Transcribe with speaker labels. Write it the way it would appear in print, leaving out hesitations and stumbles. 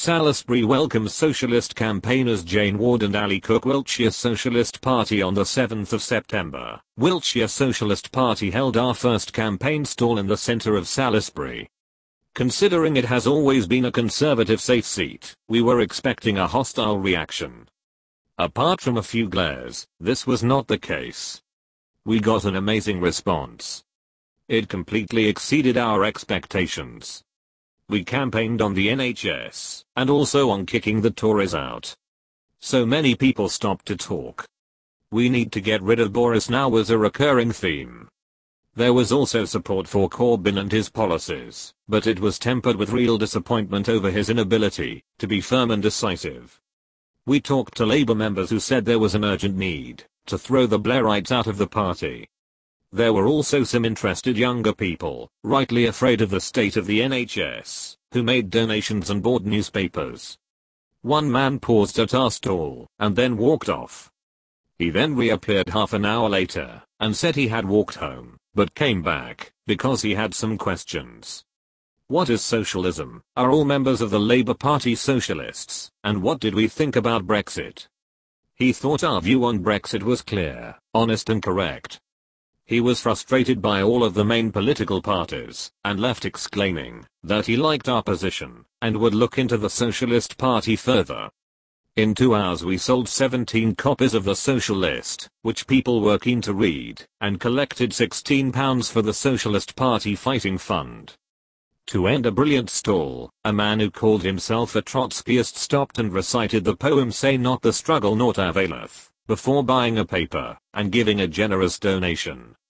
Speaker 1: Salisbury welcomes socialist campaigners Jane Ward and Ali Cook. Wiltshire Socialist Party. On the 7th of September, Wiltshire Socialist Party held our first campaign stall in the centre of Salisbury. Considering it has always been a conservative safe seat, we were expecting a hostile reaction. Apart from a few glares, this was not the case. We got an amazing response. It completely exceeded our expectations. We campaigned on the NHS, and also on kicking the Tories out. So many people stopped to talk. We need to get rid of Boris now was a recurring theme. There was also support for Corbyn and his policies, but it was tempered with real disappointment over his inability to be firm and decisive. We talked to Labour members who said there was an urgent need to throw the Blairites out of the party. There were also some interested younger people, rightly afraid of the state of the NHS, who made donations and bought newspapers. One man paused at our stall, and then walked off. He then reappeared half an hour later, and said he had walked home, but came back, because he had some questions. What is socialism? Are all members of the Labour Party socialists? And what did we think about Brexit? He thought our view on Brexit was clear, honest and correct. He was frustrated by all of the main political parties, and left exclaiming that he liked our position, and would look into the Socialist Party further. In 2 hours we sold 17 copies of the Socialist, which people were keen to read, and collected £16 for the Socialist Party Fighting Fund. To end a brilliant stall, a man who called himself a Trotskyist stopped and recited the poem Say Not the Struggle Naught Availeth, before buying a paper, and giving a generous donation.